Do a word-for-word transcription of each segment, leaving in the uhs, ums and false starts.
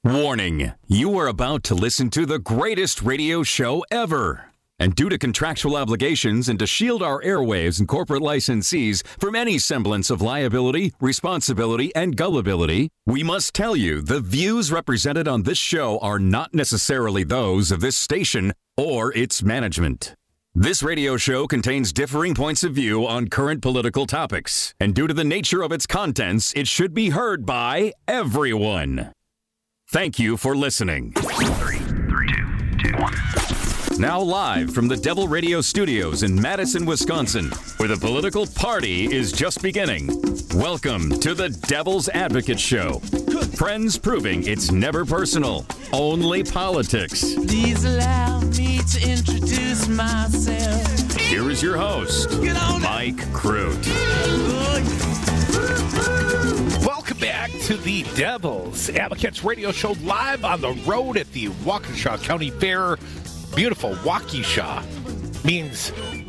Warning, you are about to listen to the greatest radio show ever. And due to contractual obligations and to shield our airwaves and corporate licensees from any semblance of liability, responsibility, and gullibility, we must tell you the views represented on this show are not necessarily those of this station or its management. This radio show contains differing points of view on current political topics, and due to the nature of its contents, it should be heard by everyone. Thank you for listening. Three, three, two, two, one. Now live from the Devil Radio Studios in Madison, Wisconsin, where the political party is just beginning. Welcome to the Devil's Advocate Show. Friends proving it's never personal, only politics. Please allow me to introduce myself. Here is your host, Mike Crute. Welcome back to the Devil's Advocates Radio Show, live on the road at the Waukesha County Fair. Beautiful. Waukesha means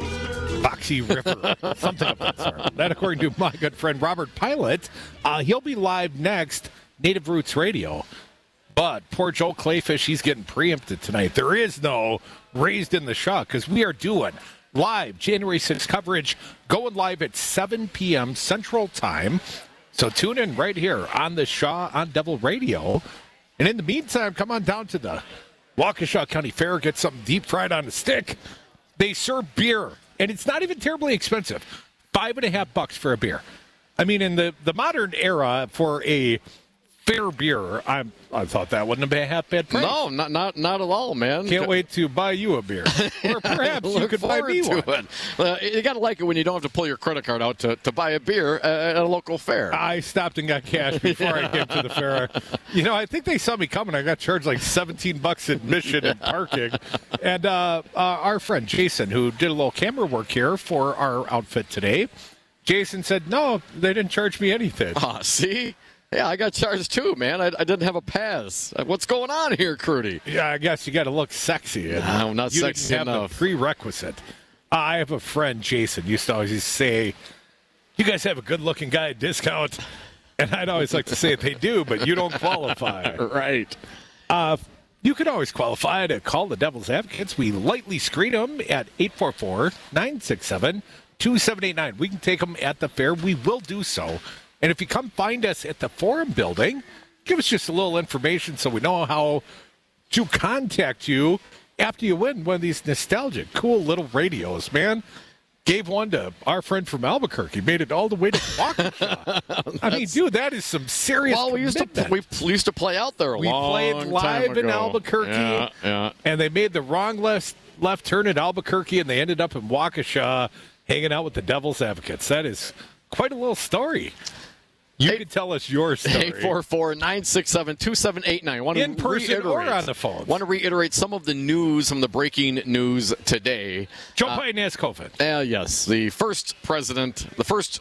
Foxy River, something of that sort. That, according to my good friend Robert Pilot. Uh, he'll be live next, Native Roots Radio. But poor Joel Clayfish, he's getting preempted tonight. There is no Raised in the Shaw because we are doing live January sixth coverage, going live at seven p.m. Central Time. So tune in right here on the Shaw on Devil Radio. And in the meantime, come on down to the Waukesha County Fair, get something deep fried on a stick. They serve beer, and it's not even terribly expensive. Five and a half bucks for a beer. I mean, in the, the modern era, for a fair beer, I I thought that wouldn't have been a half bad price. No, not not not at all, man. Can't wait to buy you a beer, or perhaps you could buy me one. It. Uh, you got to like it when you don't have to pull your credit card out to, to buy a beer at a local fair. I stopped and got cash before I came to the fair. You know, I think they saw me coming. I got charged like seventeen bucks admission and parking. And uh, uh, our friend Jason, who did a little camera work here for our outfit today, Jason said, no, they didn't charge me anything. Ah, see? Yeah, I got charged too, man. I, I didn't have a pass. What's going on here, Crudy? Yeah, I guess you got to look sexy. And no, not you sexy didn't have enough. The prerequisite. Uh, I have a friend, Jason, used to always say, you guys have a good-looking guy at discount. And I'd always like to say they do, but you don't qualify. Right. Uh, you can always qualify to call the Devil's Advocates. We lightly screen them at eight four four, nine six seven, two seven eight nine. We can take them at the fair. We will do so. And if you come find us at the Forum Building, give us just a little information so we know how to contact you after you win one of these nostalgic, cool little radios, man. Gave one to our friend from Albuquerque. Made it all the way to Waukesha. I mean, dude, that is some serious Well, we used to we used to play out there a we long played time live ago. in Albuquerque, yeah, yeah. and they made the wrong left, left turn at Albuquerque, and they ended up in Waukesha hanging out with the Devil's Advocates. That is quite a little story. You Eight, can tell us your story. eight four four, nine six seven, two seven eight nine. Want In to person reiterate, or on the phone. Want to reiterate some of the news, some of the breaking news today. Joe uh, Biden has COVID. Uh, yes, the first president, the first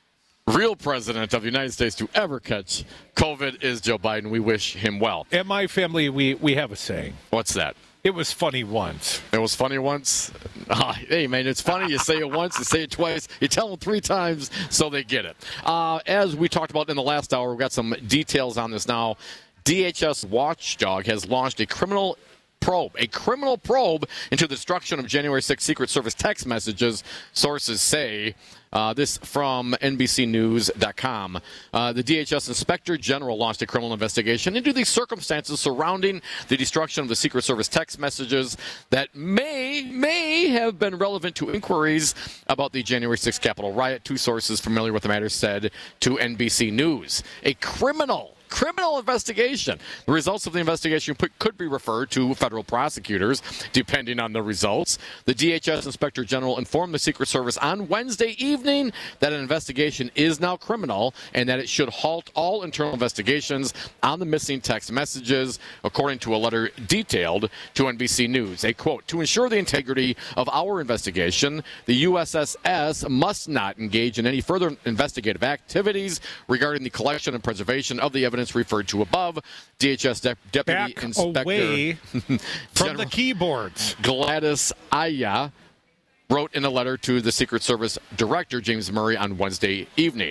real president of the United States to ever catch COVID is Joe Biden. We wish him well. In my family, we, we have a saying. What's that? It was funny once. It was funny once. Uh, hey, man, it's funny. You say it once, you say it twice, you tell them three times so they get it. Uh, as we talked about in the last hour, we've got some details on this now. D H S Watchdog has launched a criminal probe, a criminal probe into the destruction of January sixth Secret Service text messages, sources say. Uh, this from N B C News dot com. Uh, the D H S Inspector General launched a criminal investigation into the circumstances surrounding the destruction of the Secret Service text messages that may may have been relevant to inquiries about the January sixth Capitol riot. Two sources familiar with the matter said to N B C News. A criminal criminal investigation. The results of the investigation could be referred to federal prosecutors, depending on the results. The D H S Inspector General informed the Secret Service on Wednesday evening that an investigation is now criminal and that it should halt all internal investigations on the missing text messages, according to a letter detailed to N B C News. A quote, to ensure the integrity of our investigation, the U S S S must not engage in any further investigative activities regarding the collection and preservation of the evidence referred to above. D H S De- Deputy Back Inspector away from General the keyboards. Gladys Aya wrote in a letter to the Secret Service Director James Murray on Wednesday evening.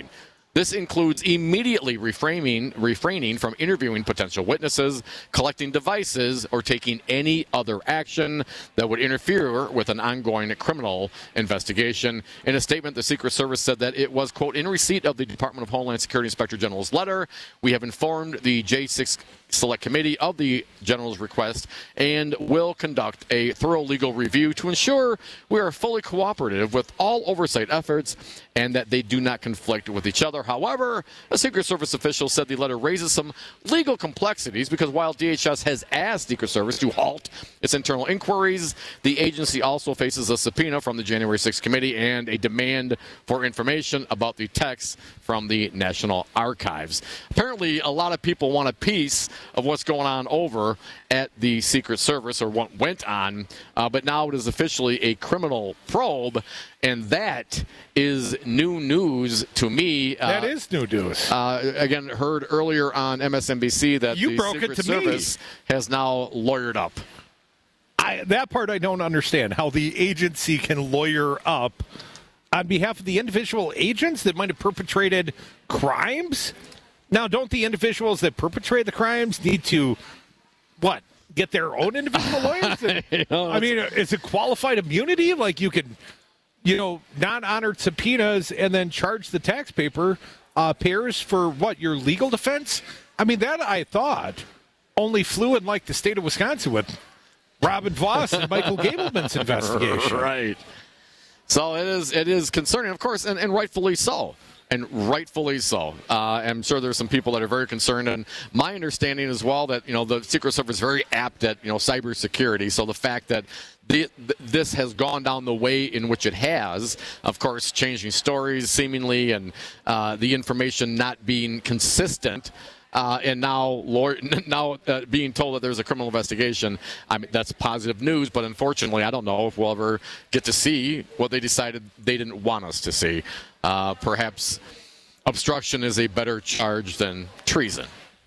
This includes immediately refraining, refraining from interviewing potential witnesses, collecting devices, or taking any other action that would interfere with an ongoing criminal investigation. In a statement, the Secret Service said that it was, quote, in receipt of the Department of Homeland Security Inspector General's letter, we have informed the J six Select Committee of the General's request and will conduct a thorough legal review to ensure we are fully cooperative with all oversight efforts and that they do not conflict with each other. However, a Secret Service official said the letter raises some legal complexities because while D H S has asked Secret Service to halt its internal inquiries, the agency also faces a subpoena from the January sixth committee and a demand for information about the texts from the National Archives. Apparently, a lot of people want a piece of what's going on over at the Secret Service, or what went on, uh, but now it is officially a criminal probe, and that is new news to me. Uh, that is new news. Uh, again, heard earlier on M S N B C that you the broke Secret it to Service me. has now lawyered up. I, that part I don't understand, how the agency can lawyer up on behalf of the individual agents that might have perpetrated crimes. Now, don't the individuals that perpetrate the crimes need to, what, get their own individual lawyers? And, you know, I mean, is it qualified immunity? Like you can, you know, non-honored subpoenas and then charge the taxpayer uh, payers for what, your legal defense? I mean, that I thought only flew in like the state of Wisconsin with Robin Voss and Michael Gableman's investigation. Right. So it is it is concerning, of course, and, and rightfully so. And rightfully so. Uh, I'm sure there's some people that are very concerned. And my understanding as well that, you know, the Secret Service is very apt at, you know, cybersecurity. So the fact that the, this has gone down the way in which it has, of course, changing stories seemingly and uh, the information not being consistent. Uh, and now, lawyer, now uh, being told that there's a criminal investigation, I mean, that's positive news. But unfortunately, I don't know if we'll ever get to see what they decided they didn't want us to see. Uh, perhaps obstruction is a better charge than treason.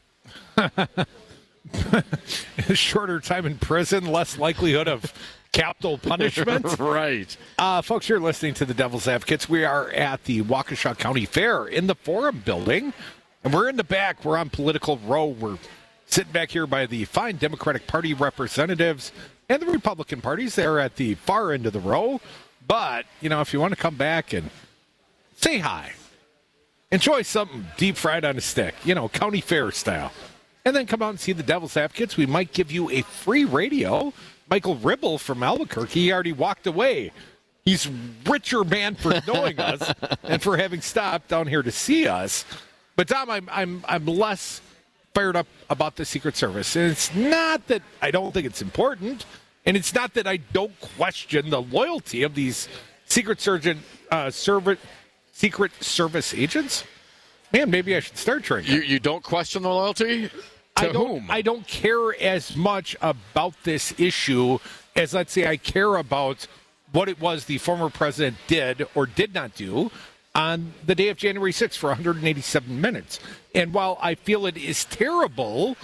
Shorter time in prison, less likelihood of capital punishment. Right. Uh, folks, you're listening to the Devil's Advocates. We are at the Waukesha County Fair in the Forum building. And we're in the back. We're on Political Row. We're sitting back here by the fine Democratic Party representatives and the Republican parties. They're at the far end of the row. But, you know, if you want to come back and say hi, enjoy something deep fried on a stick, you know, county fair style, and then come out and see the Devil's Advocates, we might give you a free radio. Michael Ribble from Albuquerque, he already walked away. He's richer man for knowing us and for having stopped down here to see us. But Tom, I'm I'm I'm less fired up about the Secret Service, and it's not that I don't think it's important, and it's not that I don't question the loyalty of these Secret Surgeon uh, Service Secret Service agents. Man, maybe I should start drinking. You you don't question the loyalty? To I don't, whom? I don't care as much about this issue as, let's say, I care about what it was the former president did or did not do on the day of January sixth for one hundred eighty-seven minutes. And while I feel it is terrible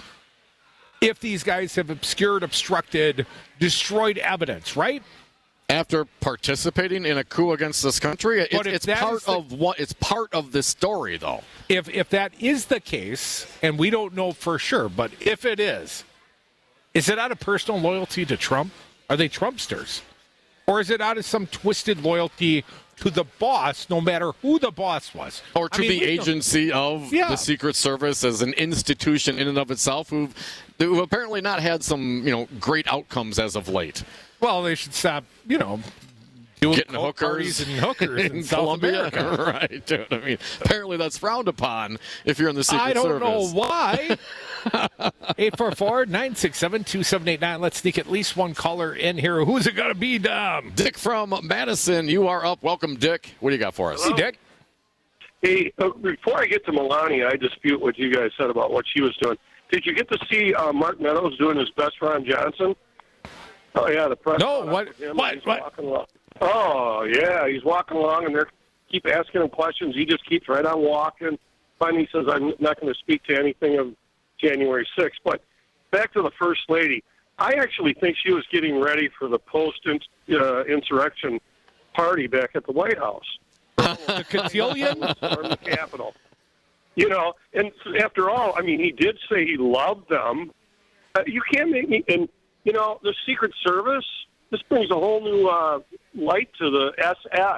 if these guys have obscured, obstructed, destroyed evidence, right? After participating in a coup against this country, it, But if it's that part is the- of what it's part of this story, though. If if that is the case, and we don't know for sure, but if it is, is it out of personal loyalty to Trump? Are they Trumpsters? Or is it out of some twisted loyalty to the boss, no matter who the boss was? Or to I mean, the we don't- agency of Yeah. the Secret Service as an institution in and of itself, who've, who've apparently not had some, you know, great outcomes as of late. Well, they should stop, you know, doing Getting coke hookers parties and hookers in, in South Colombia, America. right? Dude, I mean, apparently that's frowned upon if you're in the Secret I don't Service. know why. eight four four, nine six seven, two seven eight nine. Let's sneak at least one caller in here. Who's it going to be, Dom? Dick from Madison, you are up. Welcome, Dick. What do you got for us? Hey, Dick. Hey, uh, before I get to Melania, I dispute what you guys said about what she was doing. Did you get to see uh, Mark Meadows doing his best Ron Johnson? Oh, yeah, the press. No, caught up what- with him. what- He's what? walking along. Oh, yeah, he's walking along, and they keep asking him questions. He just keeps right on walking. Finally, he says, I'm not going to speak to anything of January sixth. But back to the First Lady. I actually think she was getting ready for the post-insurrection party back at the White House. The cotillion? Storm the Capitol. You know, and after all, I mean, he did say he loved them. Uh, you can't make me, and, you know, the Secret Service, this brings a whole new uh, light to the S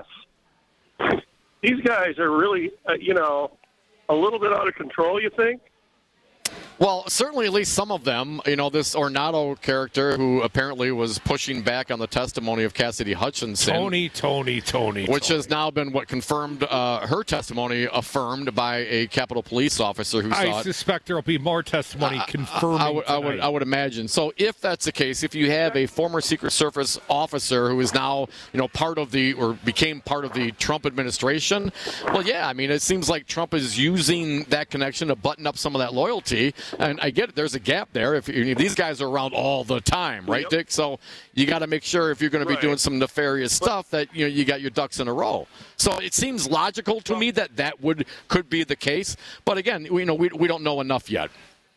S. These guys are really, uh, you know, a little bit out of control, you think? Well, certainly at least some of them, you know, this Ornato character who apparently was pushing back on the testimony of Cassidy Hutchinson. Tony, Tony, Tony. Which Tony. has now been what confirmed, uh, her testimony affirmed by a Capitol Police officer who I saw it. suspect there will be more testimony I, confirming I, I, would, I, would, tonight. I would imagine. So if that's the case, if you have a former Secret Service officer who is now, you know, part of the, or became part of the Trump administration, well, yeah, I mean, it seems like Trump is using that connection to button up some of that loyalty. And I get it, there's a gap there. If, if these guys are around all the time, right, Yep. Dick? So you got to make sure if you're going to be Right. doing some nefarious stuff that you know you got your ducks in a row. So it seems logical to me that that would could be the case. But again, we you know we we don't know enough yet.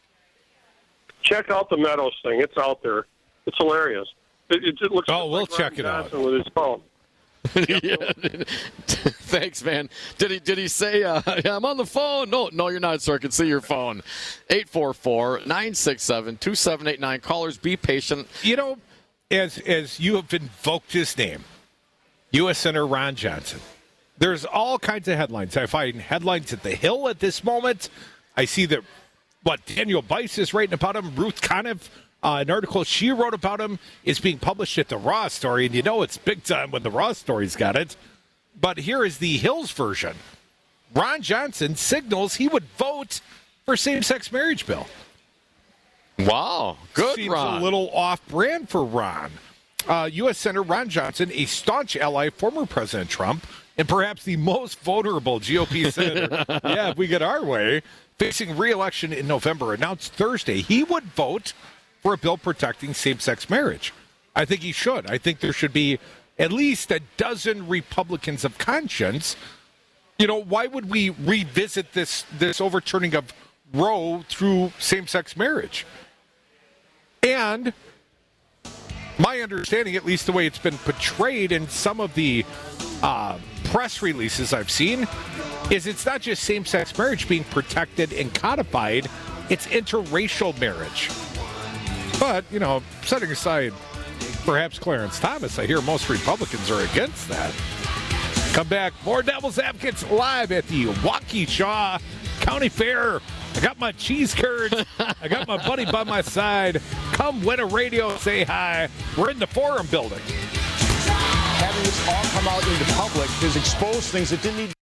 Check out the Meadows thing. It's out there. It's hilarious. It, it just looks Oh, just we'll like check Ron it out. Johnson with his phone. Yeah. Thanks, man. Did he did he say uh, I'm on the phone? No, no, you're not, sir. I can see your phone. eight four four, nine six seven, two seven eight nine. Callers, be patient. You know, as as you have invoked his name, U S Senator Ron Johnson, there's all kinds of headlines. I find headlines at the Hill at this moment. I see that what Daniel Bice is writing about him. Ruth Conniff, uh, an article she wrote about him is being published at the Raw Story, and you know it's big time when the Raw Story's got it. But here is the Hill's version. Ron Johnson signals he would vote for same-sex marriage bill. Wow, good, Seems Ron. a little off-brand for Ron. Uh, U S Senator Ron Johnson, a staunch ally of former President Trump, and perhaps the most vulnerable G O P senator, yeah, if we get our way, facing re-election in November, announced Thursday he would vote for a bill protecting same-sex marriage. I think he should. I think there should be at least a dozen Republicans of conscience. You know, why would we revisit this this overturning of Roe through same-sex marriage? And my understanding, at least the way it's been portrayed in some of the uh, press releases I've seen, is it's not just same-sex marriage being protected and codified, it's interracial marriage. But, you know, setting aside perhaps Clarence Thomas, I hear most Republicans are against that. Come back, more Devil's Advocates live at the Waukesha County Fair. I got my cheese curds. I got my buddy by my side. Come win a radio, say hi. We're in the Forum building. Having this all come out into public has exposed things that didn't need